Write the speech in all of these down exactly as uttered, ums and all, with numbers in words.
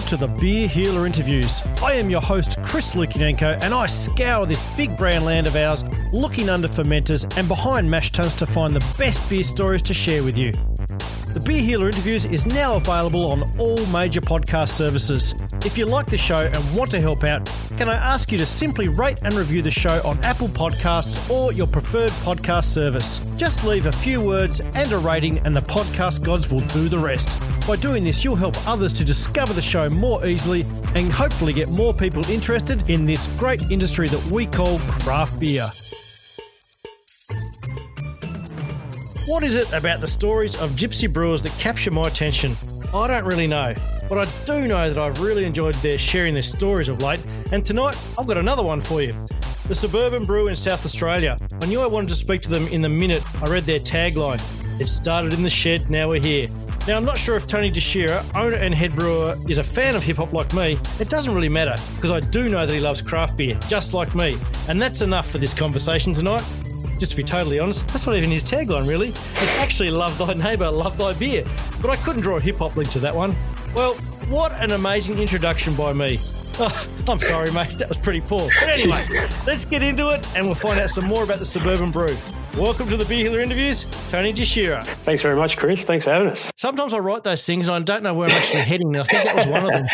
to the Beer Healer Interviews. I am your host, Chris Lukinenko, and I scour this big brown land of ours, looking under fermenters and behind mash tuns to find the best beer stories to share with you. The Beer Healer Interviews is now available on all major podcast services. If you like the show and want to help out, can I ask you to simply rate and review the show on Apple Podcasts or your preferred podcast service? Just leave a few words and a rating and the podcast gods will do the rest. By doing this, you'll help others to discover the show more easily and hopefully get more people interested in this great industry that we call craft beer. What is it about the stories of gypsy brewers that capture my attention? I don't really know, but I do know that I've really enjoyed their sharing their stories of late, and tonight I've got another one for you. The Suburban Brew in South Australia. I knew I wanted to speak to them in the minute I read their tagline. It started in the shed, now we're here. Now, I'm not sure if Tony DeShira, owner and head brewer, is a fan of hip-hop like me. It doesn't really matter, because I do know that he loves craft beer, just like me. And that's enough for this conversation tonight. Just to be totally honest, that's not even his tagline, really. It's actually love thy neighbour, love thy beer. But I couldn't draw a hip-hop link to that one. Well, what an amazing introduction by me. Oh, I'm sorry, mate. That was pretty poor. But anyway, let's get into it and we'll find out some more about the Suburban Brew. Welcome to the Beer Healer Interviews, Tony DeShira. Thanks very much, Chris. Thanks for having us. Sometimes I write those things and I don't know where I'm actually heading, and I think that was one of them.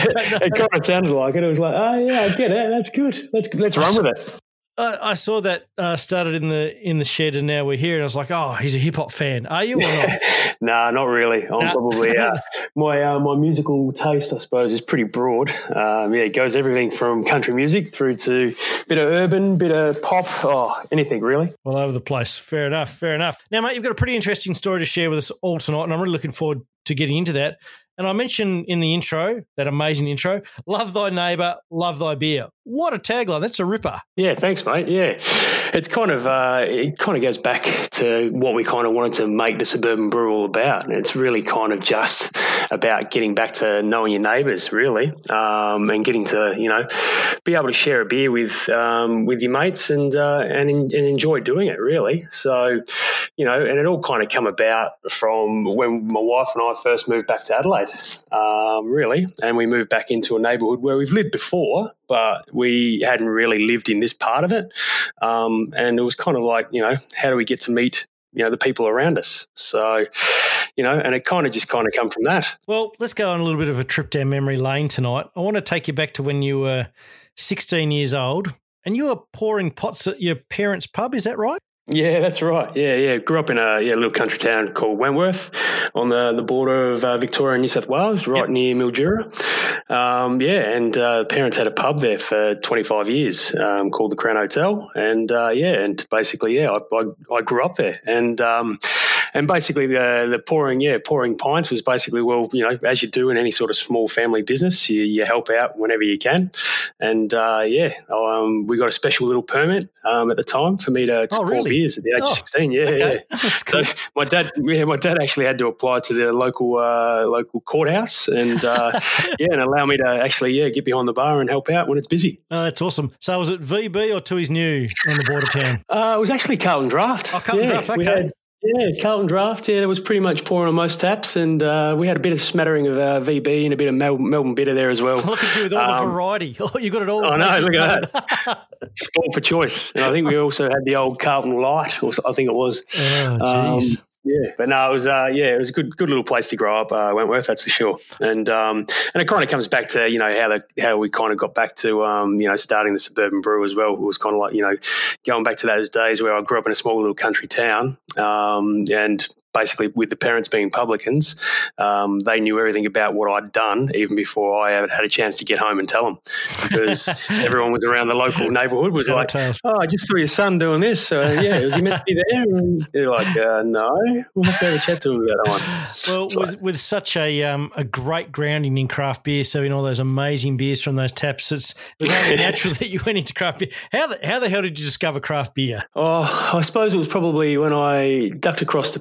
It kind of sounded like it. It was like, oh, yeah, I get it. That's good. Let's let's run with it. I, I saw that uh, started in the in the shed and now we're here, and I was like, oh, he's a hip-hop fan. Are you or not? Nah, not really. I'm nah. probably uh, my uh, my musical taste, I suppose, is pretty broad. Um, yeah, it goes everything from country music through to a bit of urban, bit of pop, oh, anything really. All over the place. Fair enough, fair enough. Now, mate, you've got a pretty interesting story to share with us all tonight, and I'm really looking forward to getting into that. And I mentioned in the intro, that amazing intro, love thy neighbour, love thy beer. What a tagline. That's a ripper. Yeah, thanks, mate. Yeah. It's kind of, uh, it kind of goes back to what we kind of wanted to make the Suburban Brew all about. And it's really kind of just about getting back to knowing your neighbours, really, um, and getting to, you know, be able to share a beer with um, with your mates and, uh, and and enjoy doing it, really. So, you know, and it all kind of come about from when my wife and I first moved back to Adelaide, um, really, and we moved back into a neighbourhood where we've lived before, but we hadn't really lived in this part of it. Um, and it was kind of like, you know, how do we get to meet, you know, the people around us? So, you know, and it kind of just kind of come from that. Well, let's go on a little bit of a trip down memory lane tonight. I want to take you back to when you were sixteen years old and you were pouring pots at your parents' pub. Is that right? Yeah, that's right. Yeah, yeah. Grew up in a yeah, little country town called Wentworth on the, the border of uh, Victoria and New South Wales, right yep. near Mildura. Um, yeah, and uh, parents had a pub there for twenty-five years um, called the Crown Hotel. And, uh, yeah, and basically, yeah, I, I, I grew up there. And um, and basically the the pouring, yeah, pouring pints was basically, well, you know, as you do in any sort of small family business, you, you help out whenever you can. And, uh, yeah, um, we got a special little permit um, at the time for me to, to oh, pour really? beer. Years at the age oh, of sixteen, yeah, okay. yeah. So my dad, yeah, my dad actually had to apply to the local uh, local courthouse and uh, yeah, and allow me to actually yeah get behind the bar and help out when it's busy. Oh, that's awesome. So was it V B or Tooheys New on the border town? Uh, it was actually Carlton Draft. Oh, Carlton yeah, Draft. Okay. We had, Yeah, Carlton Draft, yeah, it was pretty much pouring on most taps, and uh, we had a bit of smattering of uh, V B and a bit of Mel- Melbourne Bitter there as well. Look at you with all um, the variety. Oh, you got it all. I know, look at that. Sport for choice. And I think we also had the old Carlton Light, or I think it was. Oh, um, jeez. Yeah, but no, it was uh, yeah, it was a good good little place to grow up, uh, Wentworth, that's for sure. And um, and it kind of comes back to you know how the how we kind of got back to um, you know starting the Suburban Brew as well. It was kind of like you know going back to those days where I grew up in a small little country town, um, and basically with the parents being publicans, um, they knew everything about what I'd done even before I had a chance to get home and tell them, because everyone was around the local neighbourhood was like, oh, I just saw your son doing this. So, yeah, was he meant to be there? And they're like, uh, no, we'll have to have a chat to him about that one. Well, so, with, with such a um, a great grounding in craft beer, serving all those amazing beers from those taps, it's, it's only natural that you went into craft beer. How the, how the hell did you discover craft beer? Oh, I suppose it was probably when I ducked across to Perth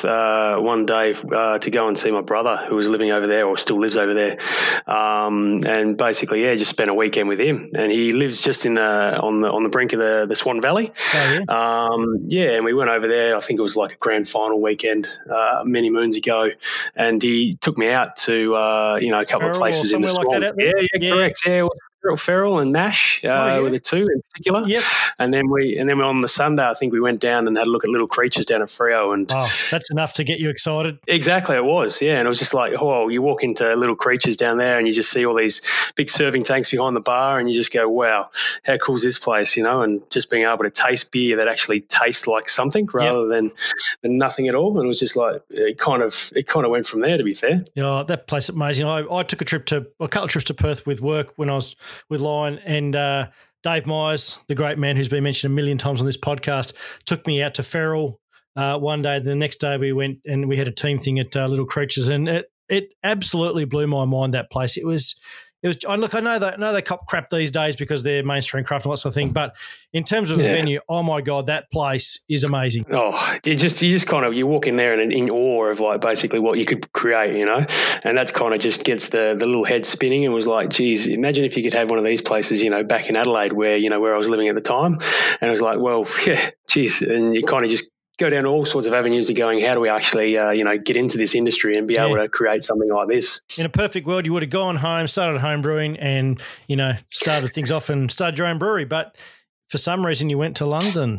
uh, one day uh, to go and see my brother who was living over there or still lives over there. Um, and basically, yeah, just spent a weekend with him. And he lives just in the, on the on the brink of the, the Swan Valley. Oh, yeah? Um, yeah, and we went over there. I think it was like a grand final weekend uh, many moons ago. And he took me out to, uh, you know, a couple Ferrell of places in the like Swan. that out there? Yeah, yeah, Yeah. correct. Yeah. Ferrell and Nash uh, oh, yeah? were the two in particular. Yep. And then we and then on the Sunday, I think we went down and had a look at Little Creatures down at Freo. And oh, that's enough to get you excited. Exactly, it was, yeah. And it was just like, oh, you walk into Little Creatures down there and you just see all these big serving tanks behind the bar and you just go, wow, how cool is this place, you know? And just being able to taste beer that actually tastes like something rather yep. than, than nothing at all. And it was just like, it kind of it kind of went from there, to be fair. Yeah, that place is amazing. I, I took a trip to, a couple of trips to Perth with work when I was with Lion, and uh, Dave Myers, the great man who's been mentioned a million times on this podcast, took me out to Ferrell uh, one day. The next day we went and we had a team thing at uh, Little Creatures, and it it absolutely blew my mind, that place. It was it was. I look, I know that I know they cop crap these days because they're mainstream craft and all that sort of thing, but in terms of the yeah. venue, oh my God, that place is amazing. Oh, you just you just kind of you walk in there and in awe of like basically what you could create, you know, and that's kind of just gets the the little head spinning. And was like, geez, imagine if you could have one of these places, you know, back in Adelaide where you know where I was living at the time, and it was like, well, yeah, geez, and you kind of just go down all sorts of avenues to going, how do we actually, uh, you know, get into this industry and be yeah. able to create something like this? In a perfect world, you would have gone home, started home brewing and, you know, started things off and started your own brewery. But for some reason, you went to London.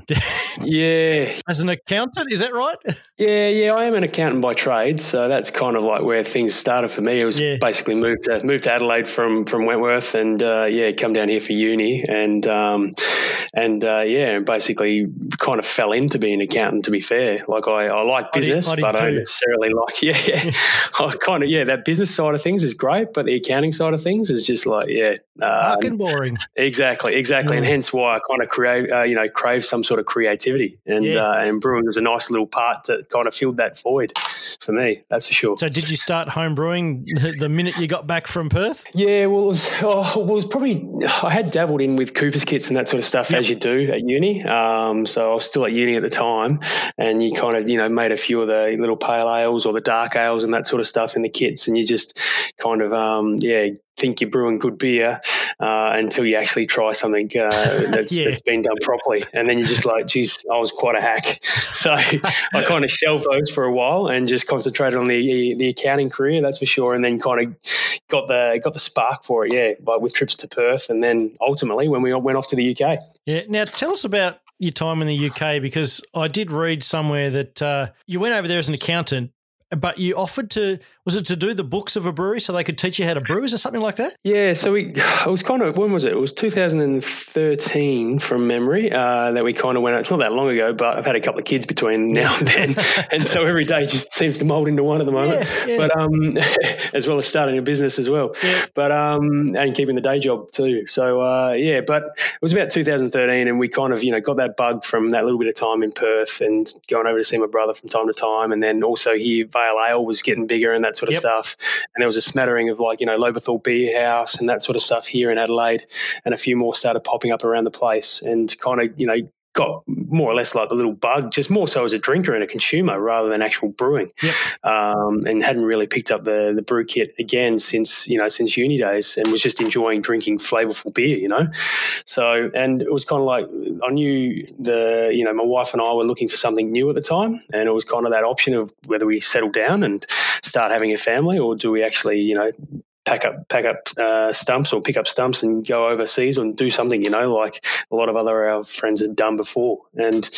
yeah. As an accountant, is that right? Yeah, yeah, I am an accountant by trade, so that's kind of like where things started for me. It was yeah. basically moved to moved to Adelaide from from Wentworth, and uh, yeah, come down here for uni, and um, and uh, yeah, basically kind of fell into being an accountant. To be fair, like I, I like business, I did, I did but too. I don't necessarily like yeah, yeah. I kind of yeah, that business side of things is great, but the accounting side of things is just like yeah, uh, fucking boring. Exactly, exactly, yeah. and hence why I kind of create uh, you know crave some sort of creativity, and yeah. uh, and brewing was a nice little part to kind of filled that void for me, that's for sure. So did you start home brewing the minute you got back from Perth? Yeah, well, it was, oh, it was probably, I had dabbled in with Cooper's kits and that sort of stuff yep. as you do at uni. Um, so I was still at uni at the time, and you kind of, you know, made a few of the little pale ales or the dark ales and that sort of stuff in the kits, and you just kind of, um, yeah, think you're brewing good beer uh, until you actually try something uh, that's, yeah. that's been done properly. And then you're just like, geez, I was quite a hack. So I kind of shelved those for a while and just concentrated on the the accounting career, that's for sure, and then kind of got the got the spark for it, yeah, like with trips to Perth and then ultimately when we went off to the U K. Yeah. Now tell us about your time in the U K, because I did read somewhere that uh, you went over there as an accountant, but you offered to, was it to do the books of a brewery so they could teach you how to brew? Is it something like that? Yeah, so we, it was kind of, when was it? It was two thousand thirteen from memory uh, that we kind of went out. It's not that long ago, but I've had a couple of kids between now and then. And so every day just seems to mold into one at the moment. Yeah, yeah. But um, as well as starting a business as well. Yeah. But um, and keeping the day job too. So uh, yeah, but it was about two thousand thirteen, and we kind of, you know, got that bug from that little bit of time in Perth and going over to see my brother from time to time. And then also here, Vale Ale was getting bigger and that sort of yep. stuff. And there was a smattering of like, you know, Loberthal Beer House and that sort of stuff here in Adelaide, and a few more started popping up around the place, and kind of, you know, got more or less like the little bug, just more so as a drinker and a consumer rather than actual brewing. Yep. Um, and hadn't really picked up the the brew kit again since, you know, since uni days, and was just enjoying drinking flavorful beer, you know. So, and it was kind of like, I knew the, you know, my wife and I were looking for something new at the time, and it was kind of that option of whether we settle down and start having a family, or do we actually, you know, pack up pack up uh, stumps or pick up stumps and go overseas and do something, you know, like a lot of other our friends had done before. And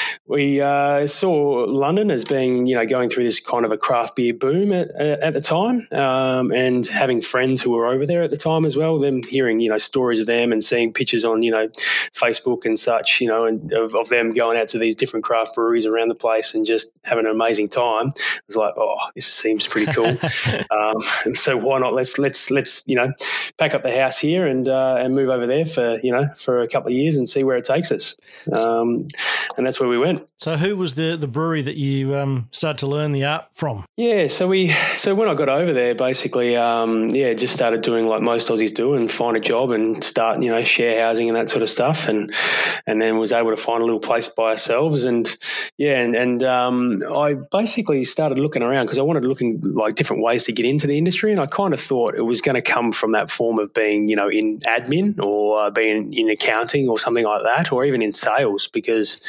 we uh, saw London as being, you know, going through this kind of a craft beer boom at, at the time, um, and having friends who were over there at the time as well, them hearing, you know, stories of them and seeing pictures on, you know, Facebook and such, you know, and of, of them going out to these different craft breweries around the place and just having an amazing time. It was like, oh, this seems pretty cool. um, and so why not, let's let's let's you know, pack up the house here and uh, and move over there for, you know, for a couple of years and see where it takes us. Um, and that's where we went. So who was the, the brewery that you um, started to learn the art from? Yeah, so we so when I got over there, basically, um, yeah, just started doing like most Aussies do and find a job and start, you know, share housing and that sort of stuff, and and then was able to find a little place by ourselves, and yeah, and, and um, I basically started looking around because I wanted to look in like different ways to get into the industry, and I kind of thought it was going to come from that form of being, you know, in admin or uh, being in accounting or something like that, or even in sales, because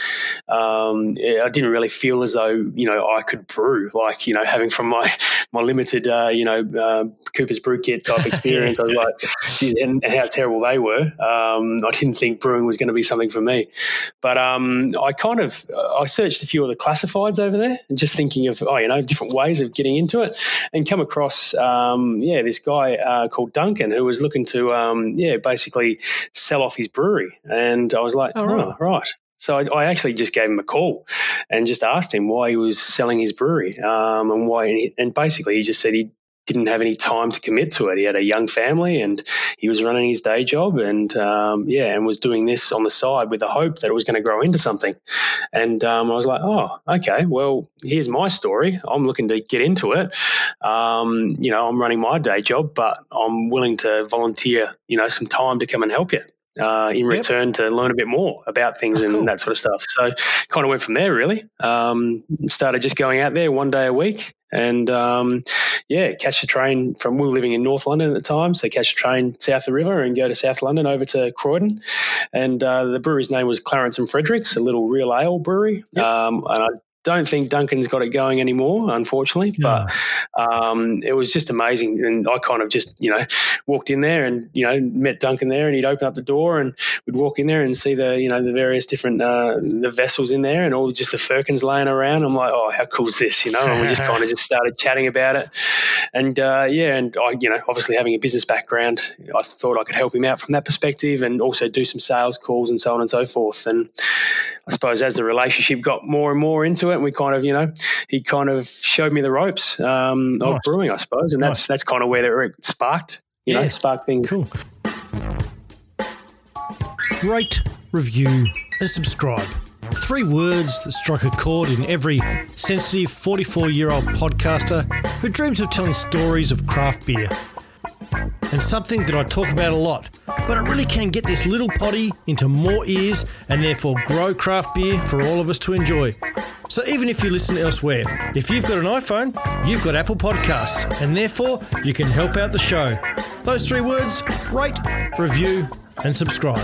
um, I didn't really feel as though, you know, I could brew, like, you know, having from my my limited, uh, you know, uh, Cooper's Brew Kit type experience. I was like, geez, and how terrible they were. Um, I didn't think brewing was going to be something for me. But um, I kind of, I searched a few of the classifieds over there and just thinking of, oh, you know, different ways of getting into it, and come across, um, yeah, this guy uh, called Duncan who was looking to, um, yeah, basically sell off his brewery. And I was like, oh, right. oh right. So I, I actually just gave him a call and just asked him why he was selling his brewery, um, and why. And, he, and basically, he just said he didn't have any time to commit to it. He had a young family and he was running his day job, and um, yeah, and was doing this on the side with the hope that it was going to grow into something. And um, I was like, oh, okay, well, here's my story. I'm looking to get into it. Um, you know, I'm running my day job, but I'm willing to volunteer, you know, some time to come and help you. Uh, in return yep. to learn a bit more about things oh, and cool. that sort of stuff. So kind of went from there, really. Um, started just going out there one day a week and, um, yeah, catch the train from, we were living in North London at the time, so catch the train south the river and go to South London over to Croydon. And uh, the brewery's name was Clarence and Fredericks, a little real ale brewery. Yep. Um, and I don't think Duncan's got it going anymore, unfortunately, yeah. but um, it was just amazing. And I kind of just, you know, walked in there and, you know, met Duncan there, and he'd open up the door and we'd walk in there and see the, you know, the various different, uh, the vessels in there and all just the firkins laying around. I'm like, oh, how cool is this, you know? And we just kind of just started chatting about it. And, uh, yeah, and I, you know, obviously having a business background, I thought I could help him out from that perspective and also do some sales calls and so on and so forth. And I suppose as the relationship got more and more into it, and we kind of, you know, he kind of showed me the ropes um, of nice. brewing, I suppose, and nice. that's that's kind of where it sparked, you yeah. know, sparked things. Cool. Rate, review, and subscribe. Three words that strike a chord in every sensitive forty-four-year-old podcaster who dreams of telling stories of craft beer. And something that I talk about a lot, but it really can get this little potty into more ears and therefore grow craft beer for all of us to enjoy. So even if you listen elsewhere, if you've got an iPhone, you've got Apple Podcasts, and therefore you can help out the show. Those three words: rate, review, and subscribe.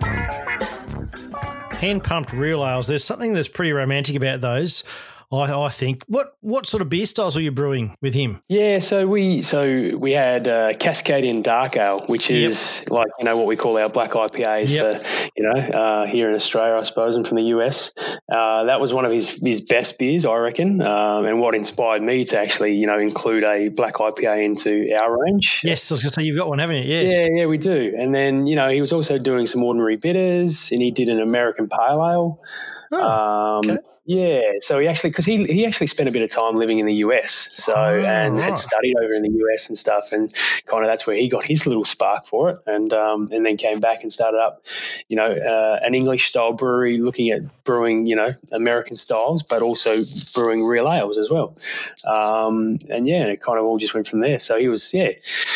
Hand-pumped real ales, there's something that's pretty romantic about those. I, I think. What what sort of beer styles are you brewing with him? Yeah, so we so we had uh, Cascadian Dark Ale, which is yep. like, you know, what we call our black I P As yep. for, you know, uh, here in Australia, I suppose, and from the U S. Uh, that was one of his his best beers, I reckon, um, and what inspired me to actually, you know, include a black I P A into our range. Yes, I was going to say, you've got one, haven't you? Yeah. Yeah, yeah, we do. And then, you know, he was also doing some ordinary bitters, and he did an American Pale Ale. Oh, um, okay. Yeah, so he actually, because he he actually spent a bit of time living in the U S, so oh, and right. had studied over in the U S and stuff, and kind of that's where he got his little spark for it, and um, and then came back and started up, you know, uh, an English style brewery, looking at brewing, you know, American styles, but also brewing real ales as well, um, and yeah, it kind of all just went from there. So he was, yeah.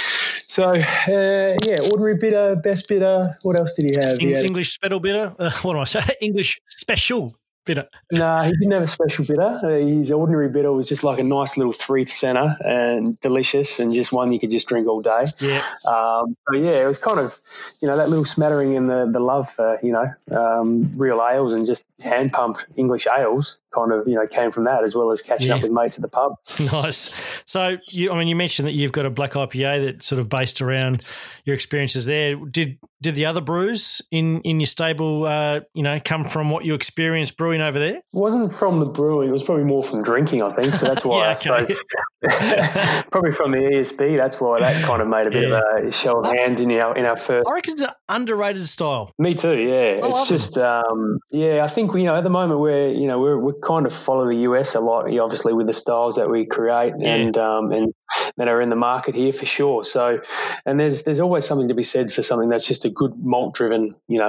So, uh, yeah, ordinary bitter, best bitter. What else did he have? Eng- he had English special bitter. Uh, what do I say? English special bitter. No, nah, he didn't have a special bitter. Uh, his ordinary bitter was just like a nice little three percenter and delicious, and just one you could just drink all day. Yeah. Um, so yeah, it was kind of, you know, that little smattering in the, the love for, you know, um, real ales and just hand pumped English ales kind of, you know, came from that, as well as catching yeah. up with mates at the pub. Nice. So, you, I mean, you mentioned that you've got a black I P A that's sort of based around your experiences there. Did did the other brews in, in your stable, uh, you know, come from what you experienced brewing over there? It wasn't from the brewing. It was probably more from drinking, I think. So that's why yeah, I okay. suppose probably from the E S B. That's why that kind of made a bit yeah. of a show of hands in our in our first. I reckon it's an underrated style. Me too. Yeah, I it's just um, yeah. I think, you know, at the moment we're you know we're we kind of follow the U S a lot, obviously, with the styles that we create yeah. and um, and that are in the market here for sure. So, and there's there's always something to be said for something that's just a good malt driven, you know,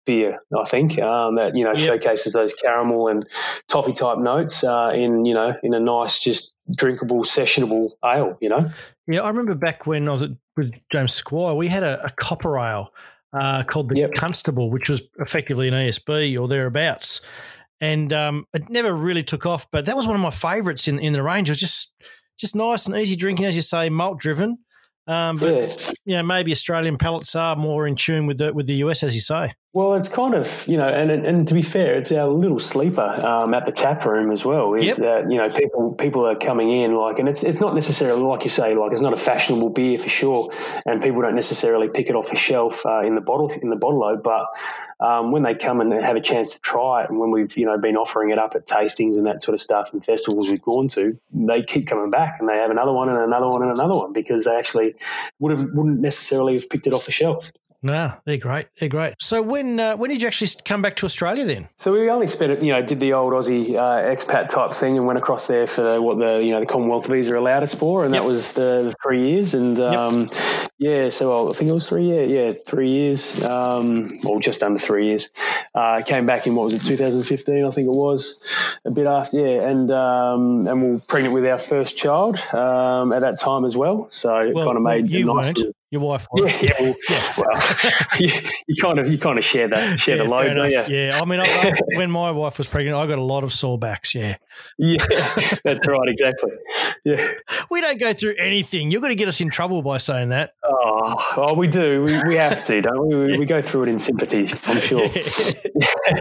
beer, I think, um, that, you know, yep. showcases those caramel and toffee type notes uh, in, you know, in a nice, just drinkable, sessionable ale, you know? Yeah, I remember back when I was at, with James Squire, we had a, a copper ale uh, called the yep. Constable, which was effectively an E S B or thereabouts. And um, it never really took off, but that was one of my favourites in, in the range. It was just just nice and easy drinking, as you say, malt driven. Um, but yeah. you know, maybe Australian palates are more in tune with the with the U S, as you say. Well, it's kind of, you know, and and to be fair, it's our little sleeper um, at the tap room as well. Is yep. that, you know, people people are coming in like, and it's it's not necessarily like you say, like it's not a fashionable beer for sure, and people don't necessarily pick it off a shelf uh, in the bottle in the bottle-o, but um, when they come and have a chance to try it, and when we've you know been offering it up at tastings and that sort of stuff and festivals we've gone to, they keep coming back and they have another one and another one and another one because they actually would have wouldn't necessarily have picked it off the shelf. No, they're great. They're great. So when When, uh, when did you actually come back to Australia then? So we only spent it, you know, did the old Aussie uh, expat type thing and went across there for what the, you know, the Commonwealth visa allowed us for, and yep. that was the, the three years. And um, yep. yeah, so I think it was three years, yeah, three years, um, or just under three years. Uh, came back in, what was it, two thousand fifteen, I think it was, a bit after, yeah, and um, and we were pregnant with our first child um, at that time as well. So it well, kind of made well, you a nice weren't. little, Your wife was. Yeah, yeah, well, yeah. well you, you kind of you kind of share that share yeah, the load, don't you? Yeah, I mean, I, I, when my wife was pregnant, I got a lot of sore backs. Yeah, yeah, that's right, exactly. Yeah, we don't go through anything. You're going to get us in trouble by saying that. Oh, oh we do. We, we have to, don't we? We, yeah. we go through it in sympathy, I'm sure. Yeah.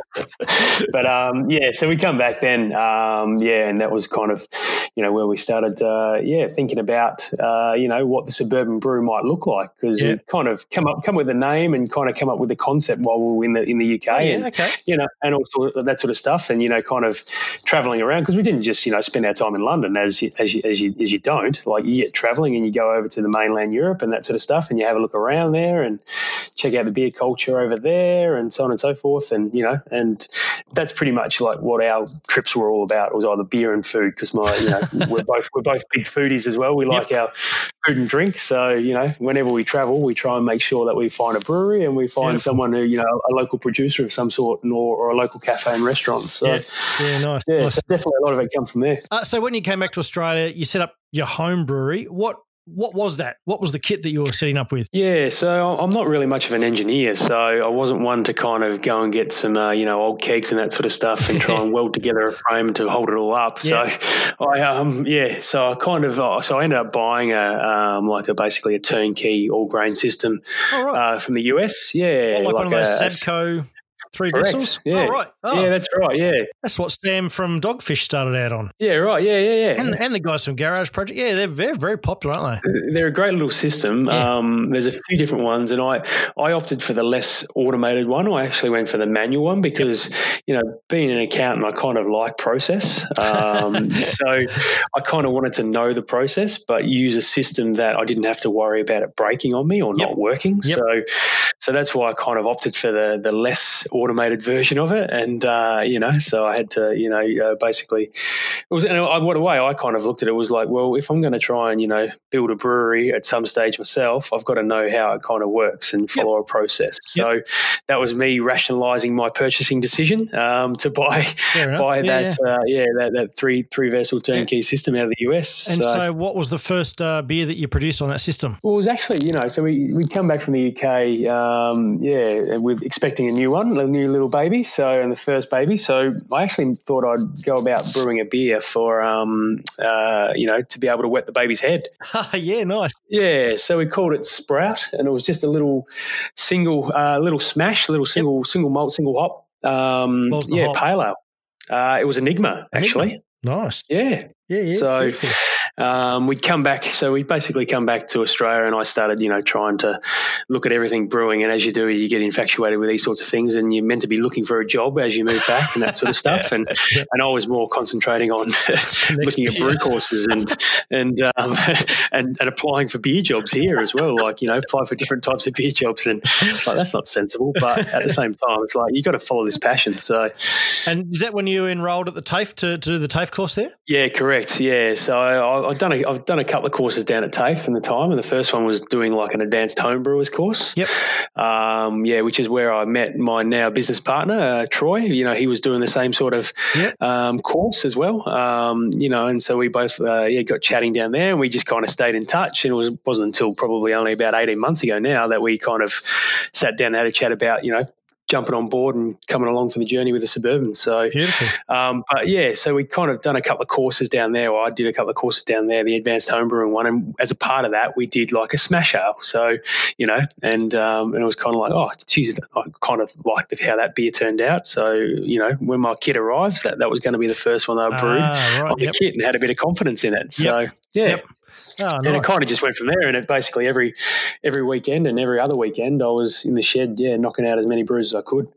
But um, yeah, so we come back then, um, yeah, and that was kind of, you know, where we started, uh, yeah, thinking about, uh, you know, what the Suburban Brew might look like, because yeah. we kind of come up, come with a name and kind of come up with a concept while we were in the in the U K, oh, yeah, and okay. you know, and also that sort of stuff, and you know, kind of traveling around, because we didn't just you know spend our time in London as you, as you as you as you don't, like you get traveling and you go over to the mainland Europe and that sort of stuff, and you have a look around there and check out the beer culture over there and so on and so forth, and you know, and that's pretty much like what our trips were all about. It was either beer and food, because my you know we're both we're both big foodies as well. We like yep. our food and drink, so you know whenever we travel, we try and make sure that we find a brewery and we find Beautiful. someone who you know a local producer of some sort, or, or a local cafe and restaurant. So yeah, yeah nice. Yeah, nice. So definitely a lot of it comes from there. Uh, so when you came back to Australia, you set up your home brewery. What What was that? What was the kit that you were setting up with? Yeah, so I'm not really much of an engineer, so I wasn't one to kind of go and get some, uh, you know, old kegs and that sort of stuff and try and weld together a frame to hold it all up. Yeah. So I, um, yeah, so I kind of, uh, so I ended up buying a, um, like a basically a turnkey all grain system oh, right. uh, from the U S. Yeah, oh, like, like one of those a, Sadco. Three Correct. vessels? Yeah. Oh, right. Oh. Yeah, that's right, yeah. That's what Sam from Dogfish started out on. Yeah, right, yeah, yeah, yeah. And, and the guys from Garage Project, yeah, they're very, very popular, aren't they? They're a great little system. Yeah. Um, there's a few different ones, and I, I opted for the less automated one. I actually went for the manual one because, yep. you know, being an accountant, I kind of like process. Um, so I kind of wanted to know the process, but use a system that I didn't have to worry about it breaking on me or yep. not working. Yep. So so that's why I kind of opted for the, the less automated version of it. And, uh, you know, so I had to, you know, uh, basically it was, and I, what a way I kind of looked at it was like, well, if I'm going to try and, you know, build a brewery at some stage myself, I've got to know how it kind of works and follow yep. a process. So yep. that was me rationalizing my purchasing decision um, to buy buy yeah, that, yeah. Uh, yeah, that, that three three vessel turnkey yeah. system out of the U S. And so, so what was the first uh, beer that you produced on that system? Well, it was actually, you know, so we we come back from the U K, um, yeah, with expecting a new one, a new little baby. So, and the first baby. So I actually thought I'd go about brewing a beer for, um, uh, you know, to be able to wet the baby's head. Yeah, nice. Yeah, so we called it Sprout, and it was just a little single, uh, little smash, little single, yep. single malt, single hop. Um, yeah, hop? Pale ale. Uh, it was Enigma, actually. Enigma. Nice. Yeah. Yeah, yeah. So um, we'd come back. So we basically come back to Australia, and I started, you know, trying to look at everything brewing. And as you do, you get infatuated with these sorts of things, and you're meant to be looking for a job as you move back and that sort of stuff. yeah. And yeah. and I was more concentrating on looking at brew courses and and, um, and and applying for beer jobs here as well. Like, you know, apply for different types of beer jobs, and it's like that's not sensible. But at the same time, it's like you got to follow this passion. So, and is that when you enrolled at the TAFE to, to do the TAFE course there? Yeah, correct. Yeah, so I, uh, I've done a, I've done a couple of courses down at TAFE in the time, and the first one was doing like an advanced homebrewers course. Yep. Um, yeah, which is where I met my now business partner, uh, Troy. You know, he was doing the same sort of yep. um, course as well. Um, you know, and so we both uh, yeah got chatting down there, and we just kind of stayed in touch. And it was wasn't until probably only about eighteen months ago now that we kind of sat down and had a chat about, you know, jumping on board and coming along for the journey with the Suburban. So, um, but yeah, so we kind of done a couple of courses down there. Or I did a couple of courses down there, the advanced homebrewing one. And as a part of that, we did like a smash ale. So, you know, and, um, and it was kind of like, oh, geez, I kind of liked how that beer turned out. So, you know, when my kit arrives, that, that was going to be the first one they brewed ah, right, on the yep. kit, and had a bit of confidence in it. So, yep. yeah. Yep. Oh, and nice. it kind of just went from there. And it basically every, every weekend and every other weekend I was in the shed, yeah, knocking out as many brews as I could.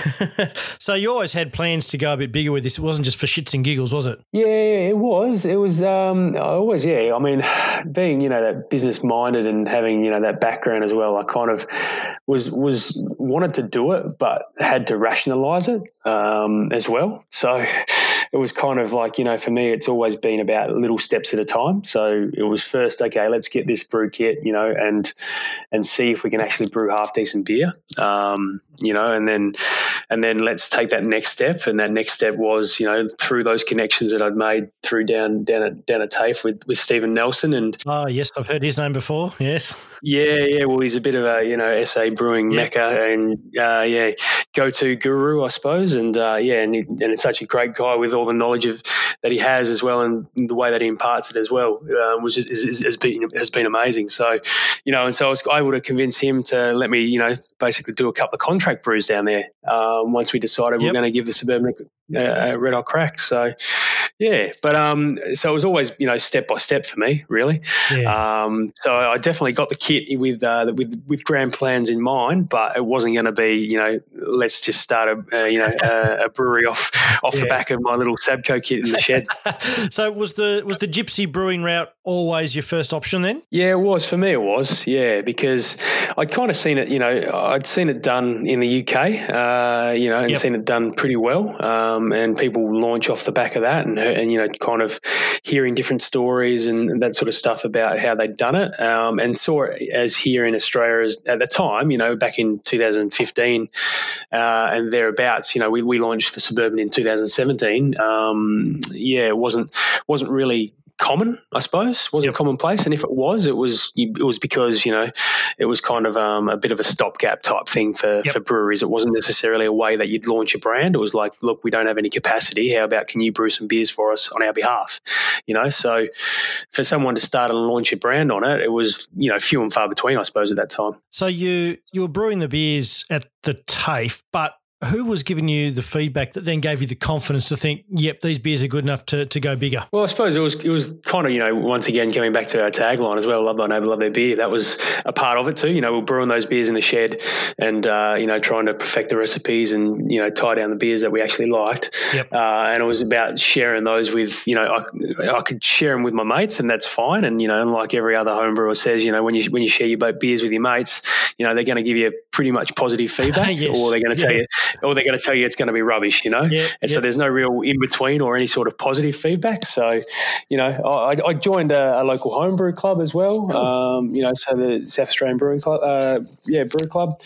So you always had plans to go a bit bigger with this. It wasn't just for shits and giggles, was it? Yeah, it was. It was um, I always, yeah. I mean, being, you know, that business minded and having, you know, that background as well, I kind of was was wanted to do it, but had to rationalise it um, as well. So it was kind of like, you know, for me, it's always been about little steps at a time. So it was first, okay, let's get this brew kit, you know, and and see if we can actually brew half decent beer, um, you know, and then and then let's take that next step. And that next step was, you know, through those connections that I'd made through down down at down at TAFE with, with Stephen Nelson. And oh yes, I've heard his name before. Yes. Yeah, yeah. Well, he's a bit of a, you know, S A brewing yep. mecca and uh, yeah, go-to guru, I suppose. And uh, yeah, and, he, and it's such a great guy with all the knowledge of that he has as well, and the way that he imparts it as well, um, which is, is, is, has been has been amazing. So, you know, and so I was able to convince him to let me, you know, basically do a couple of contract brews down there. Um, once we decided yep. we we're going to give the Suburban a, a red hot crack. So. Yeah, but um, so it was always, you know, step by step for me, really. Yeah. Um, so I definitely got the kit with uh, with with grand plans in mind, but it wasn't going to be, you know, let's just start a uh, you know a, a brewery off off yeah. the back of my little Sabco kit in the shed. So was the was the Gypsy brewing route always your first option then? Yeah, it was for me. It was, yeah, because I'd kind of seen it, you know, I'd seen it done in the U K, uh, you know, and yep. seen it done pretty well, um, and people launch off the back of that, and and you know, kind of hearing different stories and that sort of stuff about how they'd done it, um, and saw it as here in Australia as at the time, you know, back in two thousand fifteen uh, and thereabouts. You know, we, we launched the Suburban in two thousand seventeen. Um, yeah, it wasn't wasn't really common, I suppose, wasn't yep. commonplace. And if it was, it was it was because, you know, it was kind of um, a bit of a stopgap type thing for, yep. for breweries. It wasn't necessarily a way that you'd launch a brand. It was like, look, we don't have any capacity. How about can you brew some beers for us on our behalf? You know, so for someone to start and launch a brand on it, it was, you know, few and far between, I suppose, at that time. So you you were brewing the beers at the TAFE, but who was giving you the feedback that then gave you the confidence to think, yep, these beers are good enough to, to go bigger? Well, I suppose it was it was kind of, you know, once again, coming back to our tagline as well, love thy neighbour, love their beer. That was a part of it too. You know, we're brewing those beers in the shed and, uh, you know, trying to perfect the recipes and, you know, tie down the beers that we actually liked. Yep. Uh, and it was about sharing those with, you know, I, I could share them with my mates and that's fine. And, you know, like every other home brewer says, you know, when you when you share your beers with your mates, you know, they're going to give you pretty much positive feedback yes. or they're going to tell yeah. you, or they're going to tell you it's going to be rubbish, you know, yep, and yep. so there's no real in between or any sort of positive feedback. So, you know, I, I joined a, a local homebrew club as well, cool. um, you know, so the South Australian Brewing Club, uh, yeah, brew club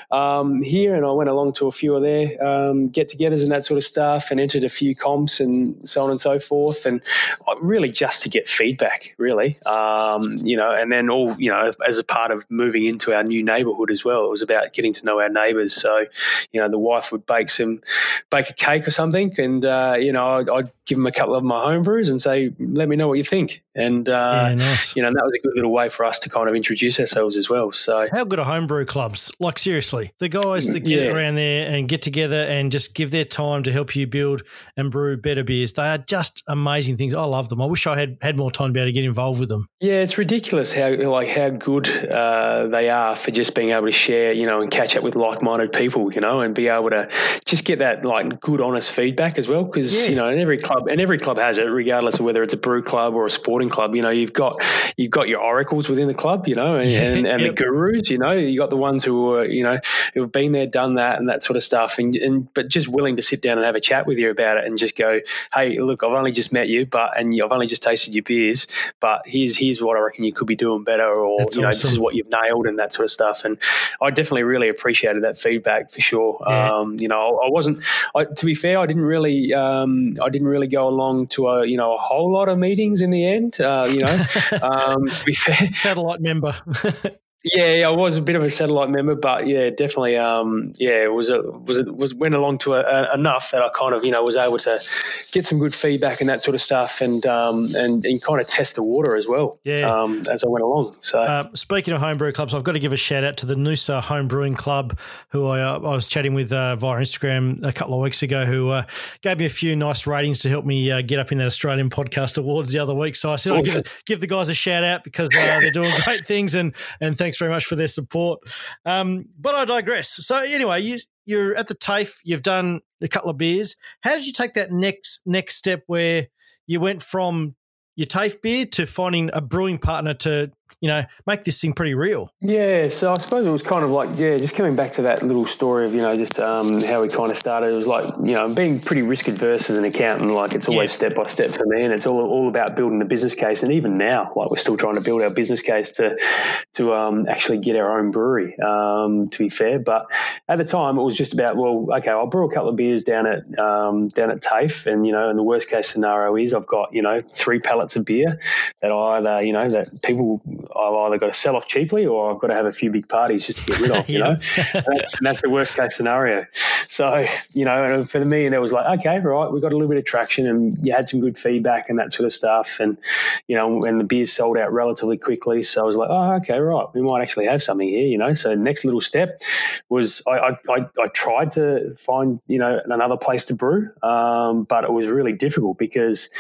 um, here, and I went along to a few of their um, get-togethers and that sort of stuff, and entered a few comps and so on and so forth, and really just to get feedback, really, um, you know, and then all, you know, as a part of moving into our new neighbourhood as well, it was about getting to know our neighbours. So, you know, the wife would bake some, bake a cake or something, and uh, you know, I'd, I'd give them a couple of my homebrews and say, let me know what you think. And uh, yeah, nice. you know, that was a good little way for us to kind of introduce ourselves as well. So, how good are homebrew clubs? Like seriously, the guys that get yeah. around there and get together and just give their time to help you build and brew better beers. They are just amazing things. I love them. I wish I had had more time to be able to get involved with them. Yeah, it's ridiculous how like how good uh, they are for just being able to share, you know, and catch up with like-minded people, you know, and be able to just get that like good, honest feedback as well. Because yeah. you know, in every club club, and every club has it, regardless of whether it's a brew club or a sporting club. You know, you've got you've got your oracles within the club, you know, and, and, and yep. the gurus. You know, you got the ones who are, you know, who have been there, done that, and that sort of stuff, and, and but just willing to sit down and have a chat with you about it, and just go, hey, look, I've only just met you, but and I've only just tasted your beers, but here's here's what I reckon you could be doing better, or That's you know, awesome. this is what you've nailed, and that sort of stuff. And I definitely really appreciated that feedback for sure. Yeah. Um, you know, I, I wasn't. I, to be fair, I didn't really. Um, I didn't really go along to a you know a whole lot of meetings in the end. Uh, you know, um, to be fair, satellite member. Yeah, yeah, I was a bit of a satellite member, but yeah, definitely, um, yeah, it was a, was a, was went along to a, a, enough that I kind of you know was able to get some good feedback and that sort of stuff, and um, and, and kind of test the water as well. Yeah. Um, as I went along. So uh, speaking of homebrew clubs, I've got to give a shout out to the Noosa Home Brewing Club, who I uh, I was chatting with uh, via Instagram a couple of weeks ago, who uh, gave me a few nice ratings to help me uh, get up in that Australian Podcast Awards the other week. So I said I'll give, give the guys a shout out because uh, they're doing great things, and and thanks very much for their support. Um, but I digress. So anyway, you, you're at the TAFE, you've done a couple of beers. How did you take that next next step where you went from your TAFE beer to finding a brewing partner to, you know, make this thing pretty real? Yeah, so I suppose it was kind of like, yeah, just coming back to that little story of, you know, just um, how we kind of started. It was like, you know, being pretty risk adverse as an accountant, like it's always yeah. step by step for me, and it's all all about building the business case. And even now, like we're still trying to build our business case to to um, actually get our own brewery, um, to be fair. But at the time, it was just about, well, okay, I'll brew a couple of beers down at um, down at TAFE, and, you know, and the worst case scenario is I've got, you know, three pallets of beer that I either, you know, that people, I've either got to sell off cheaply or I've got to have a few big parties just to get rid of, you know, and that's, and that's the worst case scenario. So, you know, and for me, and it was like, okay, right, we got a little bit of traction and you had some good feedback and that sort of stuff. And, you know, and the beers sold out relatively quickly. So I was like, oh, okay, right, we might actually have something here, you know. So next little step was I, I, I, I tried to find, you know, another place to brew, um, but it was really difficult because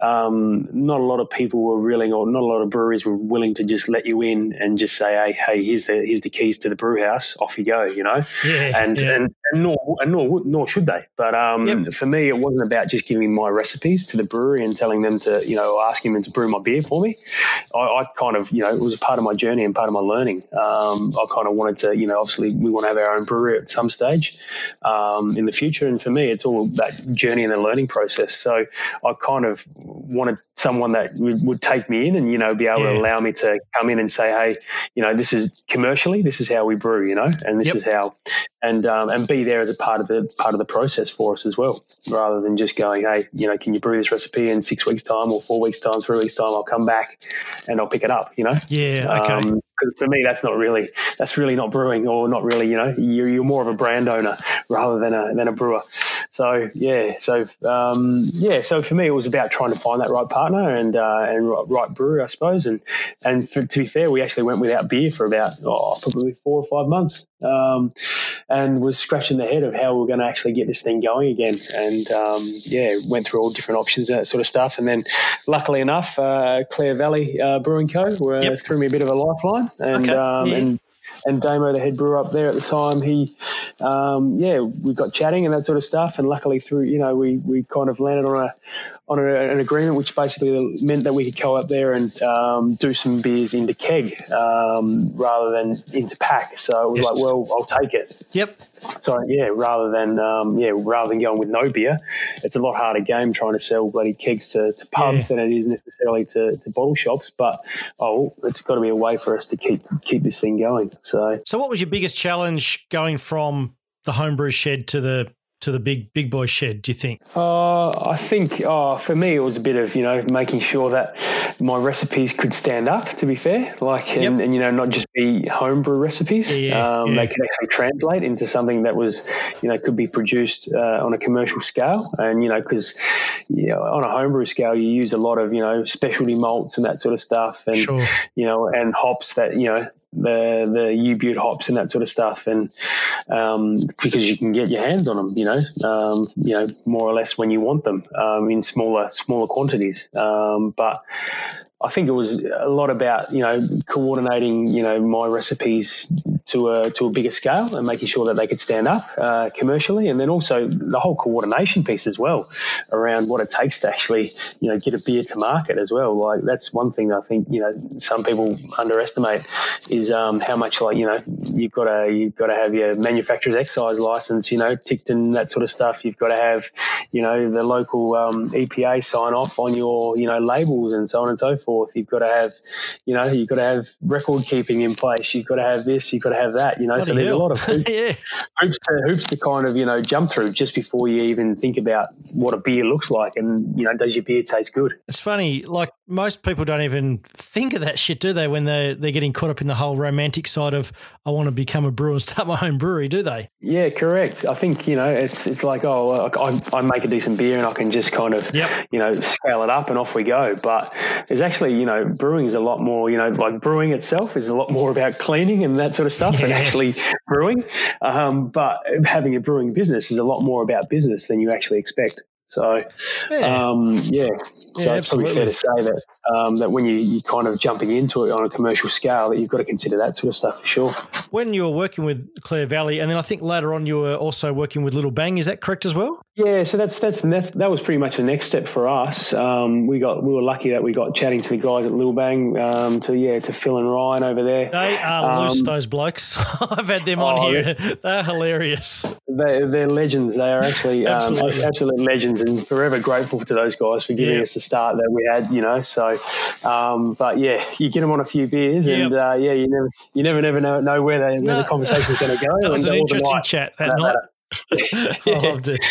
um, not a lot of people were willing, or not a lot of breweries were willing to just let you in and just say, hey, hey, here's the here's the keys to the brew house, off you go, you know. Yeah, and, yeah. and and nor and nor nor should they. But um, yep. for me, it wasn't about just giving my recipes to the brewery and telling them to, you know, asking them to brew my beer for me. I, I kind of, you know, it was a part of my journey and part of my learning. Um, I kind of wanted to, you know, obviously we want to have our own brewery at some stage um, in the future, and for me, it's all that journey and the learning process. So I kind of wanted someone that would, would take me in and, you know, be able yeah. to allow me to come in and say, hey, you know, this is commercially, this is how we brew, you know, and this yep. is how, and um, and be there as a part of the part of the process for us as well, rather than just going, hey, you know, can you brew this recipe in six weeks time or four weeks time, three weeks time? I'll come back and I'll pick it up, you know. Yeah, okay. Um, because for me, that's not really that's really not brewing, or not really, you know, you're, you're more of a brand owner rather than a than a brewer. So yeah, so um, yeah, so for me, it was about trying to find that right partner and uh, and right brewer, I suppose. And and for, to be fair, we actually went without beer for about oh, probably four or five months, um, and was scratching the head of how we we're going to actually get this thing going again. And um, yeah, went through all different options, that sort of stuff. And then, luckily enough, uh, Clare Valley uh, Brewing Co. Were, yep. threw me a bit of a lifeline. And okay. um, yeah. and and Damo, the head brewer up there at the time, he, um, yeah, we got chatting and that sort of stuff. And luckily, through you know, we we kind of landed on a on a, an agreement, which basically meant that we could go up there and um, do some beers into keg um, rather than into pack. So it was yes. like, well, I'll take it. Yep. So yeah, rather than um, yeah, rather than going with no beer, it's a lot harder game trying to sell bloody kegs to, to pubs yeah. than it is necessarily to, to bottle shops. But oh, it's got to be a way for us to keep keep this thing going. So, so what was your biggest challenge going from the homebrew shed to the to the big big boy shed, do you think? Uh, I think oh, for me it was a bit of, you know, making sure that my recipes could stand up, to be fair, like and, yep. and you know, not just be homebrew recipes. Yeah, yeah, um, yeah. They could actually translate into something that was, you know, could be produced uh, on a commercial scale. And, you know, because you know, on a homebrew scale you use a lot of, you know, specialty malts and that sort of stuff, and sure. you know, and hops that, you know, the the U-Butte hops and that sort of stuff, and um, because you can get your hands on them, you know, um, you know, more or less when you want them um, in smaller smaller quantities. Um, but I think it was a lot about, you know, coordinating, you know, my recipes to a to a bigger scale and making sure that they could stand up uh, commercially, and then also the whole coordination piece as well around what it takes to actually, you know, get a beer to market as well. Like that's one thing I think, you know, some people underestimate is um, how much, like, you know, you've got to you've got to have your manufacturer's excise license, you know, ticked and that sort of stuff. You've got to have, you know, the local um, E P A sign off on your, you know, labels and so on and so forth. Forth. You've got to have, you know, you've got to have record keeping in place. You've got to have this. You've got to have that. You know, Bloody so there's hell. a lot of hoops, yeah. hoops, to, hoops to kind of, you know, jump through just before you even think about what a beer looks like, and you know, does your beer taste good? It's funny. Like most people don't even think of that shit, do they? When they they're getting caught up in the whole romantic side of I want to become a brewer and start my own brewery, do they? Yeah, correct. I think, you know, it's it's like, oh, I, I make a decent beer and I can just kind of, yep. you know, scale it up and off we go. But there's actually, you know, brewing is a lot more, you know, like brewing itself is a lot more about cleaning and that sort of stuff yeah. than actually brewing. Um, but having a brewing business is a lot more about business than you actually expect. So, yeah, um, yeah. yeah so it's absolutely. probably fair to say that um, that when you, you kind of jumping into it on a commercial scale, that you've got to consider that sort of stuff for sure. When you were working with Clare Valley, and then I think later on you were also working with Little Bang, is that correct as well? Yeah, so that's that's, that's that was pretty much the next step for us. Um, we got we were lucky that we got chatting to the guys at Little Bang, um, to yeah to Phil and Ryan over there. They are um, loose, those blokes. I've had them oh, on here. They're hilarious. They're, they're legends. They are actually um, absolute legends, and forever grateful to those guys for giving yeah. us the start that we had. You know, so um, but yeah, you get them on a few beers, yep. and uh, yeah, you never you never never know, know where, they, no, where the conversation's going to go. That was and an interesting night, chat that night. I loved it.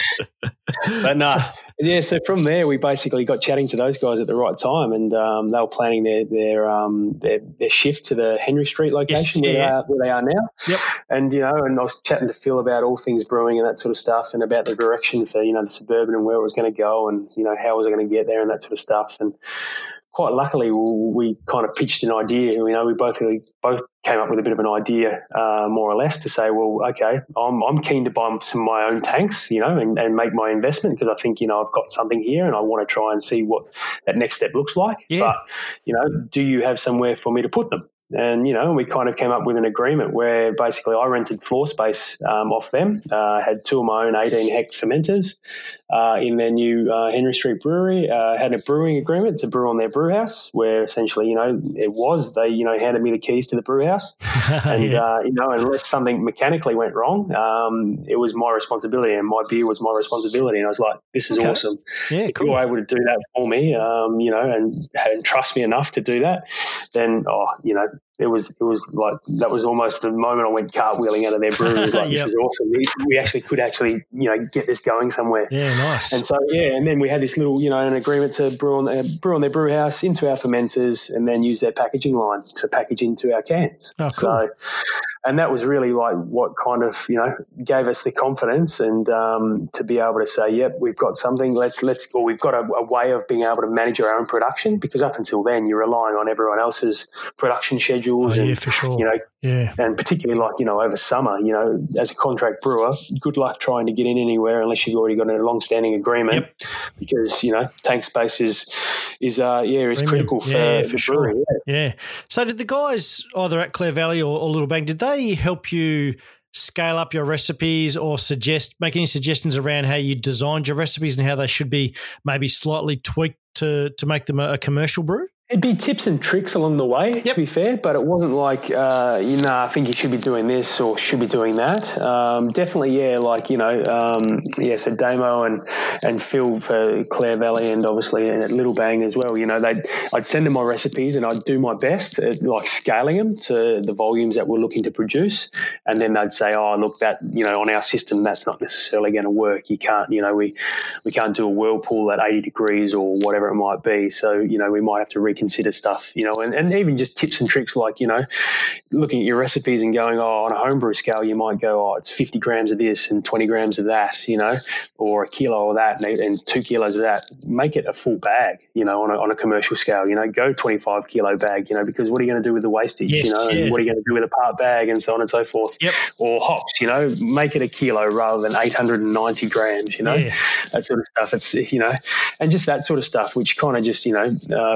But no, yeah. So from there, we basically got chatting to those guys at the right time, and um, they were planning their their um their, their shift to the Henry Street location yes, where, yeah. they are, where they are now. Yep. And you know, and I was chatting to Phil about all things brewing and that sort of stuff, and about the direction for, you know, the Suburban and where it was going to go, and you know, how was I going to get there and that sort of stuff. And quite luckily, we kind of pitched an idea. You know, we both really, both came up with a bit of an idea, uh, more or less, to say, well, okay, I'm I'm keen to buy some of my own tanks, you know, and, and make my investment, because I think, you know, I've got something here and I want to try and see what that next step looks like. Yeah. But, you know, do you have somewhere for me to put them? And, you know, we kind of came up with an agreement where basically I rented floor space um, off them, uh, had two of my own eighteen hect fermenters uh, in their new uh, Henry Street brewery, uh, had a brewing agreement to brew on their brew house, where essentially, you know, it was, they, you know, handed me the keys to the brew house. And, yeah. uh, you know, unless something mechanically went wrong, um, it was my responsibility, and my beer was my responsibility. And I was like, this is okay. awesome. Yeah, cool. If you're able to do that for me, um, you know, and, and trust me enough to do that, then, oh, you know, It was it was like that was almost the moment I went cartwheeling out of their brewery. It was like, yep. This is awesome. We, we actually could actually, you know, get this going somewhere. Yeah, nice. And so, yeah, and then we had this little, you know, an agreement to brew on, uh, brew on their brew house into our fermenters, and then use their packaging line to package into our cans. Oh, cool. So, and that was really like what kind of, you know, gave us the confidence and um, to be able to say, yep, we've got something. Let's let's, or we've got a, a way of being able to manage our own production, because up until then you're relying on everyone else's production schedules. Oh, and, yeah, for sure. You know, yeah. and particularly like, you know, over summer, you know, as a contract brewer, good luck trying to get in anywhere unless you've already got a long-standing agreement, yep. because, you know, tank space is, is uh, yeah, is Premium. critical for, yeah, for for sure. brewery. Yeah. yeah. So did the guys either at Clare Valley or, or Little Bang, did they help you scale up your recipes or suggest, make any suggestions around how you designed your recipes and how they should be maybe slightly tweaked to, to make them a, a commercial brew? It'd be tips and tricks along the way, yep. to be fair, but it wasn't like, uh, you know, I think you should be doing this or should be doing that. Um, definitely, yeah, like, you know, um, yeah, so Damo and, and Phil for Clare Valley, and obviously at Little Bang as well, you know, they'd, I'd send them my recipes and I'd do my best at like scaling them to the volumes that we're looking to produce. And then they'd say, oh, look, that, you know, on our system, that's not necessarily going to work. You can't, you know, we, we can't do a whirlpool at eighty degrees or whatever it might be. So, you know, we might have to re- consider stuff, you know, and, and even just tips and tricks like, you know, looking at your recipes and going, oh, on a homebrew scale, you might go, oh, it's fifty grams of this and twenty grams of that, you know, or a kilo of that and, and two kilos of that. Make it a full bag, you know, on a, on a commercial scale, you know, go twenty-five kilo bag, you know, because what are you going to do with the wastage, yes, you know, yeah. and what are you going to do with a part bag and so on and so forth. Yep. Or hops, you know, make it a kilo rather than eight hundred ninety grams, you know, yeah. that sort of stuff. It's, you know, and just that sort of stuff, which kind of just, you know, uh, was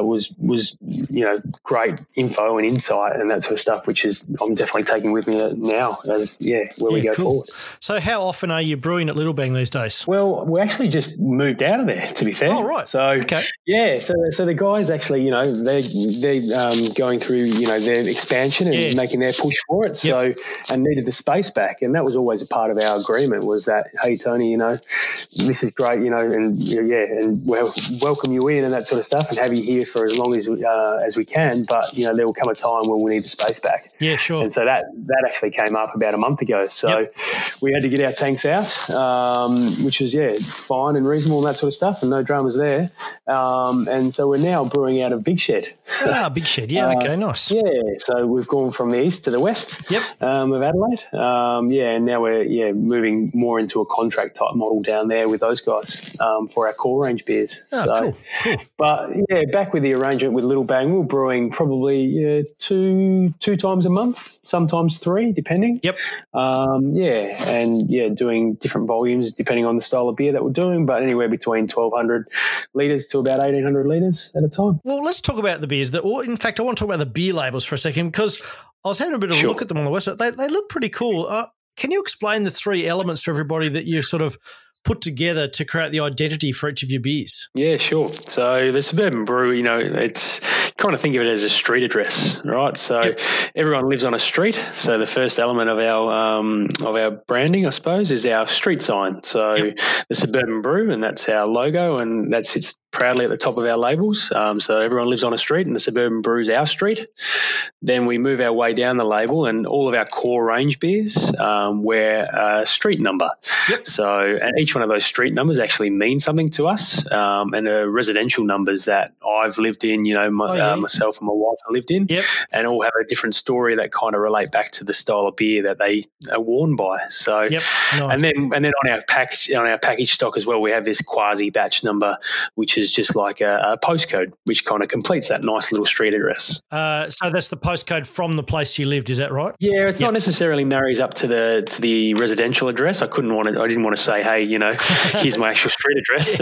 was, you know, great info and insight and that sort of stuff, which is I'm definitely taking with me now as, yeah, where yeah, we go cool. forward. So how often are you brewing at Littlebang these days? Well, we actually just moved out of there, to be fair. Oh, right. So, okay. yeah, so so the guys actually, you know, they're, they're um, going through, you know, their expansion and Yeah. making their push for it. Yep. So, and needed the space back. And that was always a part of our agreement was that, hey, Tony, you know, this is great, you know, and, yeah, and we'll welcome you in and that sort of stuff and have you here for as long as uh, as we can. But, you know, there will come a time when we need the space back. Yeah, sure. And so that, that actually came up about a month ago. So Yep. we had to get our tanks out, um, which is, yeah, fine and reasonable and that sort of stuff, and no dramas there. Um, and so we're now brewing out of Big Shed. Ah, Big Shed. Yeah, okay, nice. Uh, yeah, so we've gone from the east to the west Yep. um, of Adelaide. Um, yeah, and now we're yeah moving more into a contract type model down there with those guys um, for our core range beers. Oh, so, cool, cool. But yeah, back with the arrangement with Littlebang, we're brewing probably yeah, two two times a month, sometimes three, depending. Yep. Um, yeah, and yeah, doing different volumes depending on the style of beer that we're doing, but anywhere between twelve hundred litres to about eighteen hundred litres at a time. Well, let's talk about the beers. That, or in fact, I want to talk about the beer labels for a second because I was having a bit of a Sure. look at them on the website. They, they look pretty cool. Uh, can you explain the three elements to everybody that you sort of put together to create the identity for each of your beers? Yeah, sure. So the Suburban Brew, you know, it's kind of think of it as a street address, right? So Yep. everyone lives on a street. So the first element of our um, of our branding, I suppose, is our street sign. So Yep. the Suburban Brew, and that's our logo, and that sits proudly at the top of our labels. Um, so everyone lives on a street, and the Suburban Brew is our street. Then we move our way down the label, and all of our core range beers um, wear a street number. Yep. So and each one of those street numbers actually means something to us, um, and are residential numbers that I've lived in, you know, my, Oh, yeah. uh, myself and my wife have lived in, Yep. and all have a different story that kind of relate back to the style of beer that they are worn by. So, Yep. Nice. and then and then on our pack on our package stock as well, we have this quasi batch number, which is just like a, a postcode, which kind of completes that nice little street address. Uh, so that's the postcode from the place you lived, is that right? Yeah, it's Yep. not necessarily marries up to the to the residential address. I couldn't want to. I didn't want to say, hey, you know, here's my actual street address.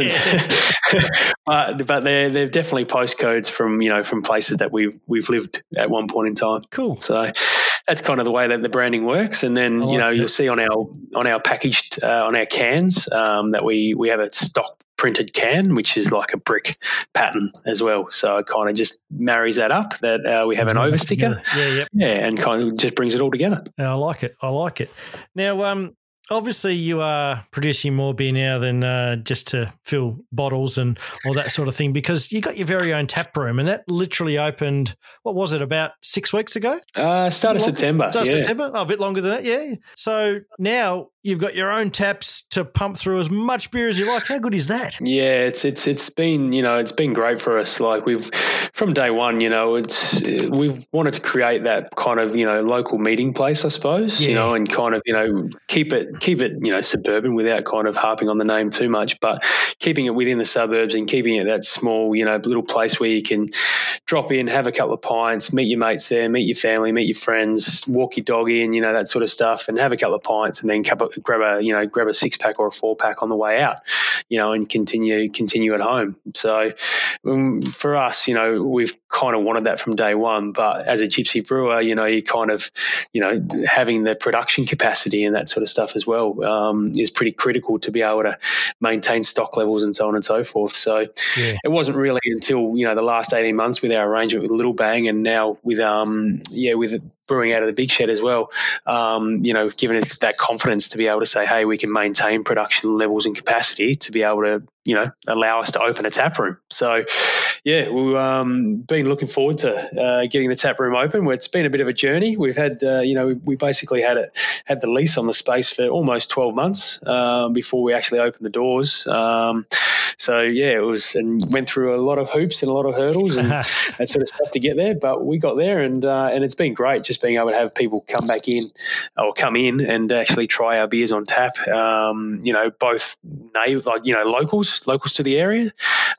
Yeah. but but they're they're definitely postcodes from you know from places that we've we've lived at one point in time. Cool. So that's kind of the way that the branding works. And then I like you know it. you'll see on our on our packaged uh, on our cans um, that we we have a stock printed can, which is like a brick pattern as well. So it kind of just marries that up that uh, we have an over sticker. Yeah, yep. Yeah, and kind of just brings it all together. I like it. I like it. Now, um, obviously you are producing more beer now than uh, just to fill bottles and all that sort of thing because you got your very own tap room and that literally opened, what was it, about six weeks ago? Uh, start of September. Start of yeah. September? Oh, a bit longer than that, yeah. So now you've got your own taps to pump through as much beer as you like. How good is that? Yeah, it's it's it's been you know it's been great for us. Like we've from day one, you know, it's we've wanted to create that kind of you know local meeting place, I suppose, Yeah. you know, and kind of you know keep it keep it you know suburban without kind of harping on the name too much, but keeping it within the suburbs and keeping it that small you know little place where you can drop in, have a couple of pints, meet your mates there, meet your family, meet your friends, walk your dog in, you know that sort of stuff, and have a couple of pints, and then grab a you know grab a six pack or a four pack on the way out, you know, and continue continue at home. So um, for us, you know, we've kind of wanted that from day one. But as a Gypsy brewer, you know, you kind of, you know, having the production capacity and that sort of stuff as well um, is pretty critical to be able to maintain stock levels and so on and so forth. So Yeah. it wasn't really until you know the last eighteen months with our arrangement with Littlebang, and now with um yeah with brewing out of the Big Shed as well, um, you know, giving us that confidence to be able to say, hey, we can maintain production levels and capacity to be able to, you know, allow us to open a tap room. So, yeah, we've um, been looking forward to uh, getting the tap room open. It's been a bit of a journey. We've had, uh, you know, we, we basically had it had the lease on the space for almost twelve months um, before we actually opened the doors. Um, so yeah, it was and went through a lot of hoops and a lot of hurdles and that sort of stuff to get there. But we got there, and uh, and it's been great just being able to have people come back in or come in and actually try our beers on tap. Um, you know, both na- like you know locals, locals to the area,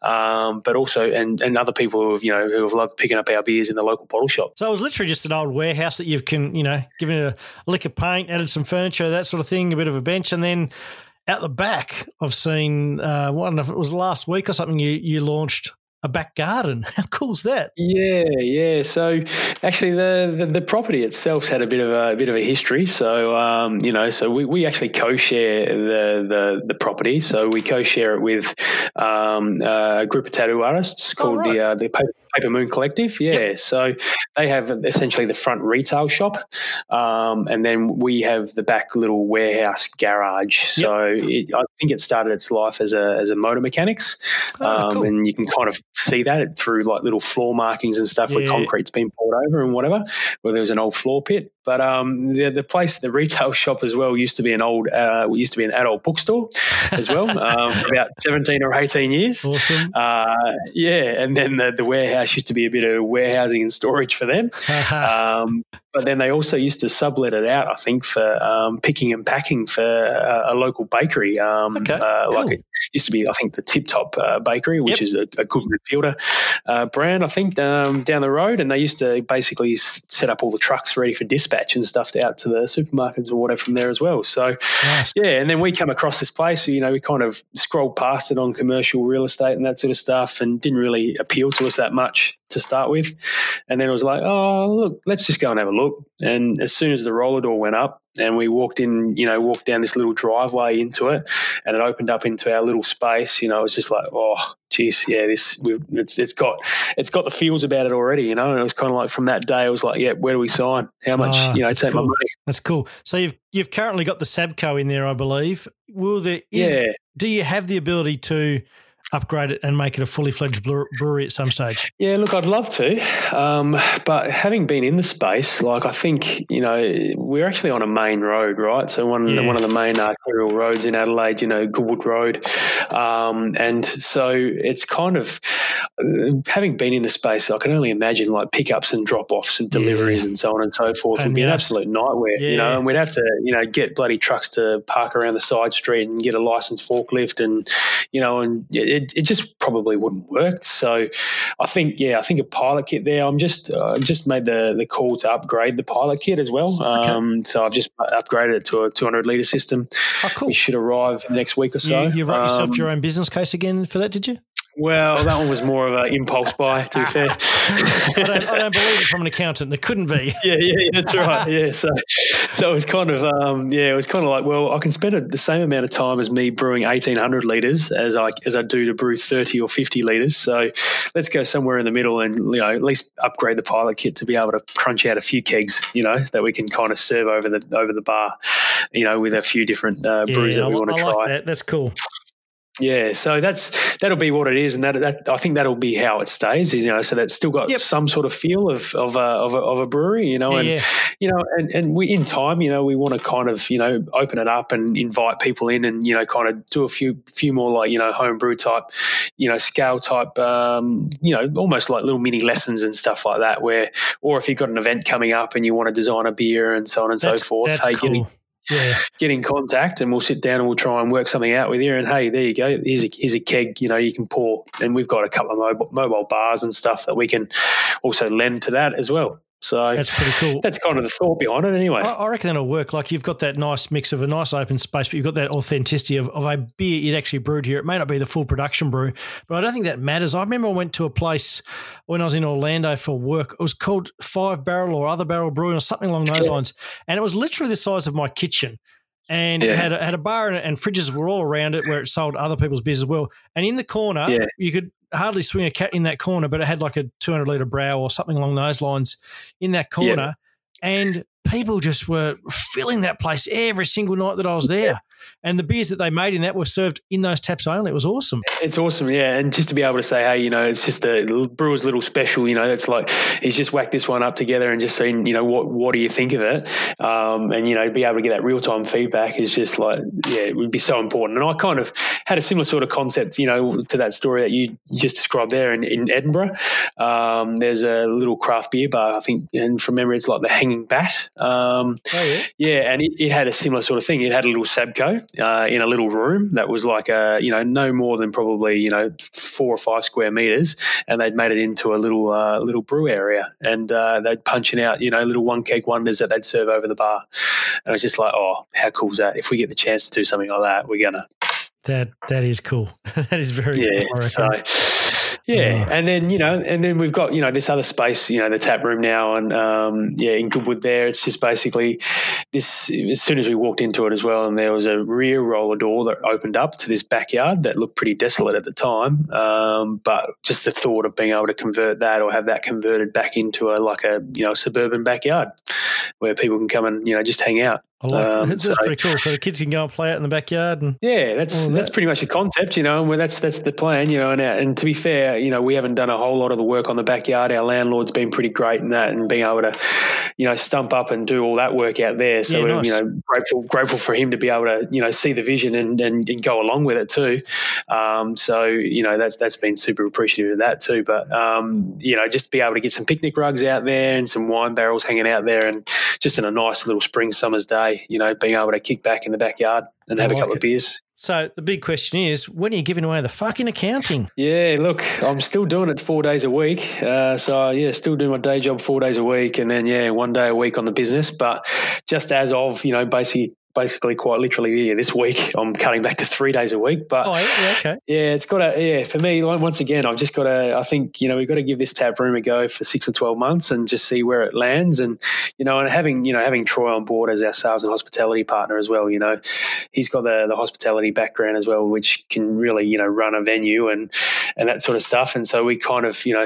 um, but also and, and other people who have you know who have loved picking up our beers in the local bottle shop. So it was literally just an old warehouse that you've can, you know, given it a lick of paint, added some furniture, that sort of thing, a bit of a bench, and then out the back, I've seen, uh, I don't know if it was last week or something, you, you launched a back garden. How cool's that? Yeah, yeah. So actually, the, the, the property itself's had a bit of a, a bit of a history. So um, you know, so we, we actually co-share the, the the property. So we co-share it with um, a group of tattoo artists called oh, right. the uh, the Paper, Paper Moon Collective. Yeah. Yep. So they have essentially the front retail shop, um, and then we have the back little warehouse garage. So yep. it, I think it started its life as a as a motor mechanics, oh, um, cool. and you can kind of see that through like little floor markings and stuff yeah. where concrete's been poured over and whatever, where there was an old floor pit. But um, the, the place, the retail shop as well, used to be an old, uh, used to be an adult bookstore as well, um, for about seventeen or eighteen years. Awesome. Uh, yeah, and then the, the warehouse used to be a bit of warehousing and storage for them. um, but then they also used to sublet it out, I think, for um, picking and packing for a, a local bakery. Um, okay, uh, cool. Like it used to be, I think, the Tip Top uh, Bakery, which yep. is a, a Goodman Fielder uh, brand, I think, um, down the road. And they used to basically s- set up all the trucks ready for dispatch and stuff out to the supermarkets or whatever from there as well. So, nice. yeah, and then we come across this place, you know, we kind of scrolled past it on commercial real estate and that sort of stuff and didn't really appeal to us that much to start with. And then it was like, oh, look, let's just go and have a look. And as soon as the roller door went up and we walked in, you know, walked down this little driveway into it and it opened up into our little space, you know, it was just like, oh, geez, yeah, this, we've, it's, it's got, it's got the feels about it already, you know, and it was kind of like from that day, I was like, yeah, where do we sign? How much, uh, you know, take cool. my money. That's cool. So you've, you've currently got the Sabco in there, I believe. Will there, is, yeah. do you have the ability to upgrade it and make it a fully fledged brewery at some stage? Yeah, look, I'd love to. Um, but having been in the space, like I think, you know, we're actually on a main road, right? So one, yeah. one of the main arterial roads in Adelaide, you know, Goodwood Road. Um, and so it's kind of, having been in the space, I can only imagine like pickups and drop-offs and deliveries yeah. and so on and so forth and would be an absolute nightmare, yeah. you know, and we'd have to, you know, get bloody trucks to park around the side street and get a licensed forklift and, you know, and it, It, it just probably wouldn't work. So I think, yeah, I think a pilot kit there. I'm just uh, just made the, the call to upgrade the pilot kit as well. Okay. Um, so I've just upgraded it to a two hundred litre system. Oh, cool. We should arrive in the next week or so. You, you wrote yourself um, your own business case again for that, did you? Well, that one was more of an impulse buy, to be fair. I, don't, I don't believe it from an accountant. It couldn't be. Yeah, yeah, yeah, that's right. Yeah, so so it was kind of, um, yeah, it was kind of like, well, I can spend a, the same amount of time as me brewing eighteen hundred litres as I as I do to brew thirty or fifty litres. So let's go somewhere in the middle and, you know, at least upgrade the pilot kit to be able to crunch out a few kegs, you know, that we can kind of serve over the over the bar, you know, with a few different uh, brews yeah, that we I, want to I try. Like that. That's cool. Yeah, so that's that'll be what it is, and that, that I think that'll be how it stays. You know, so that's still got yep. some sort of feel of of a, of a of a brewery. You know, and yeah. you know, and, and we in time, you know, we want to kind of you know open it up and invite people in, and you know, kind of do a few few more like you know homebrew type, you know, scale type, um, you know, almost like little mini lessons and stuff like that. Where, or if you've got an event coming up and you want to design a beer and so on and that's, so forth, that's hey, cool. getting, Yeah. get in contact and we'll sit down and we'll try and work something out with you. And, hey, there you go. Here's a, here's a keg, you know, you can pour. And we've got a couple of mobile, mobile bars and stuff that we can also lend to that as well. So that's pretty cool. That's kind of the thought behind it anyway. I, I reckon that'll work. Like you've got that nice mix of a nice open space, but you've got that authenticity of, of a beer you'd actually brewed here. It may not be the full production brew, but I don't think that matters. I remember I went to a place when I was in Orlando for work. It was called Five Barrel or Other Barrel Brewing or something along those yeah. lines. And it was literally the size of my kitchen. And yeah. it had a, had a bar in it, and fridges were all around it where it sold other people's beers as well. And in the corner, yeah. you could hardly swing a cat in that corner, but it had like a two hundred litre brow or something along those lines in that corner. Yeah. And people just were filling that place every single night that I was there. And the beers that they made in that were served in those taps only. It was awesome. It's awesome, yeah. And just to be able to say, hey, you know, it's just the brewer's little special, you know, it's like he's just whacked this one up together and just seen, you know, what what do you think of it? Um, and, you know, be able to get that real-time feedback is just like, yeah, it would be so important. And I kind of had a similar sort of concept, you know, to that story that you just described there in, in Edinburgh. Um, there's a little craft beer bar, I think, and from memory it's like the Hanging Bat. Um, oh, yeah. Yeah, and it, it had a similar sort of thing. It had a little Sabco uh, in a little room that was like a, you know, no more than probably, you know, four or five square meters, and they'd made it into a little uh, little brew area, and uh, they'd punching out, you know, little one keg wonders that they'd serve over the bar. And I was just like, oh, how cool is that? If we get the chance to do something like that, we're gonna. That that is cool. That is very yeah. cool. So Yeah, and then, you know, and then we've got, you know, this other space, you know, the tap room now, and um, yeah, in Goodwood there, it's just basically this. As soon as we walked into it as well, and there was a rear roller door that opened up to this backyard that looked pretty desolate at the time, um, but just the thought of being able to convert that or have that converted back into a like a you know suburban backyard where people can come and you know just hang out. I like um, that's, so, that's pretty cool. So the kids can go and play out in the backyard, and yeah, that's that. that's pretty much the concept, you know, and that's that's the plan, you know. And and to be fair, you know, we haven't done a whole lot of the work on the backyard. Our landlord's been pretty great in that, and being able to, you know, stump up and do all that work out there. So yeah, we're nice. you know grateful grateful for him to be able to you know see the vision and and, and go along with it too. Um, so you know that's that's been super appreciative of that too. But um, you know, just be able to get some picnic rugs out there and some wine barrels hanging out there, and just in a nice little spring summer's day, you know, being able to kick back in the backyard and I have like a couple it. of beers. So the big question is, when are you giving away the fucking accounting? Yeah, look, I'm still doing it four days a week. Uh, so, yeah, still doing my day job four days a week, and then, yeah, one day a week on the business. But just as of, you know, basically, basically quite literally, yeah, this week I'm cutting back to three days a week. But, oh, yeah, okay. yeah, it's got to, yeah, for me, like, once again, I've just got to, I think, you know, we've got to give this tap room a go for six or twelve months and just see where it lands. And, you know, and having, you know, having Troy on board as our sales and hospitality partner as well, you know, he's got the, the hospitality background as well, which can really, you know, run a venue and, and that sort of stuff. And so we kind of, you know,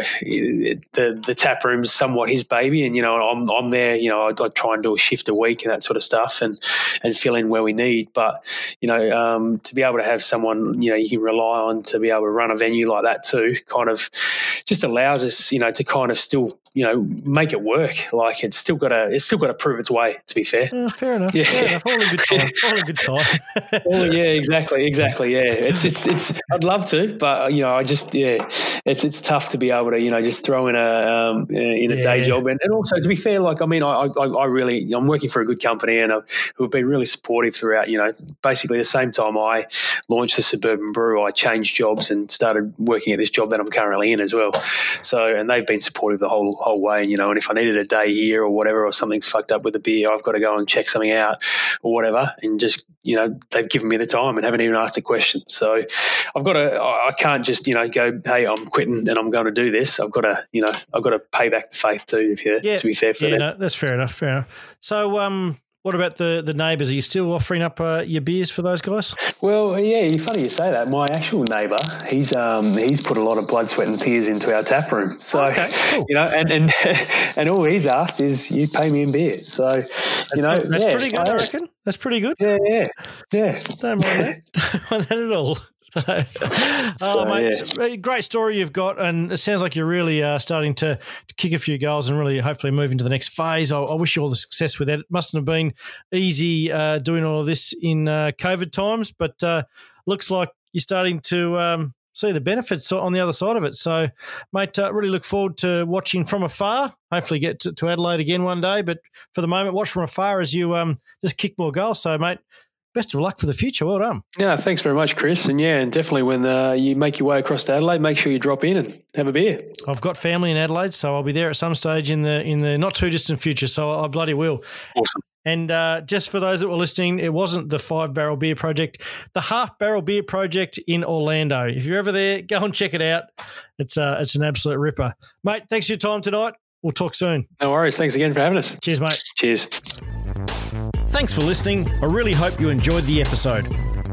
the the tap room's somewhat his baby, and, you know, I'm I'm there, you know, I, I try and do a shift a week and that sort of stuff, and, and fill in where we need. But, you know, um, to be able to have someone, you know, you can rely on to be able to run a venue like that too, kind of just allows us, you know, to kind of still, you know, make it work. Like it's still got to, it's still got to prove its way, to be fair. Oh, fair enough. Yeah. Fair enough. All in good time. All in good time. Well, yeah, exactly, exactly. Yeah, it's it's it's. I'd love to, but you know, I just yeah, it's it's tough to be able to you know just throw in a um, in a yeah. day job, and, and also to be fair, like I mean, I I, I really I'm working for a good company, and I've, who've been really supportive throughout. You know, basically the same time I launched the Suburban Brew, I changed jobs and started working at this job that I'm currently in as well. So, and they've been supportive the whole whole way. You know, and if I needed a day here or whatever, or something's fucked up with the beer, I've got to go and check something out or whatever, and just you know they've given me the time and haven't even asked a question. So I've got to, I can't just, you know, go, hey, I'm quitting and I'm going to do this. I've got to, you know, I've got to pay back the faith too, if you, yeah. to be fair for yeah, them. No, that's fair enough, fair enough. So um, what about the, the neighbours? Are you still offering up uh, your beers for those guys? Well, yeah, funny you say that. My actual neighbour, he's um, he's put a lot of blood, sweat and tears into our tap room. So, okay, cool. you know, and, and and all he's asked is you pay me in beer. So, that's, you know, that's yeah, pretty good, I, I reckon. That's pretty good. Yeah, yeah, yeah. Don't mind that. Don't mind that at all. So, oh, so, mate, yeah. Great story you've got, and it sounds like you're really uh, starting to, to kick a few goals and really hopefully move into the next phase. I, I wish you all the success with that. It mustn't have been easy uh, doing all of this in uh, COVID times, but uh, looks like you're starting to um, see the benefits on the other side of it. So, mate, uh, really look forward to watching from afar. Hopefully get to, to Adelaide again one day, but for the moment, watch from afar as you um, just kick more goals. So, mate, best of luck for the future. Well done. Yeah, thanks very much, Chris. And yeah, and definitely when uh, you make your way across to Adelaide, make sure you drop in and have a beer. I've got family in Adelaide, so I'll be there at some stage in the in the not too distant future. So I bloody will. Awesome. And uh, just for those that were listening, it wasn't the Five Barrel Beer Project, the Half Barrel Beer Project in Orlando. If you're ever there, go and check it out. It's uh, it's an absolute ripper, mate. Thanks for your time tonight. We'll talk soon. No worries. Thanks again for having us. Cheers, mate. Cheers. Thanks for listening. I really hope you enjoyed the episode.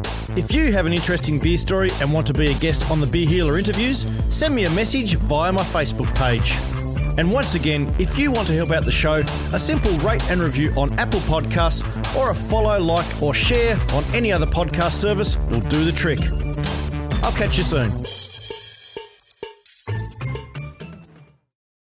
If you have an interesting beer story and want to be a guest on the Beer Healer interviews, send me a message via my Facebook page. And once again, if you want to help out the show, a simple rate and review on Apple Podcasts or a follow, like or share on any other podcast service will do the trick. I'll catch you soon.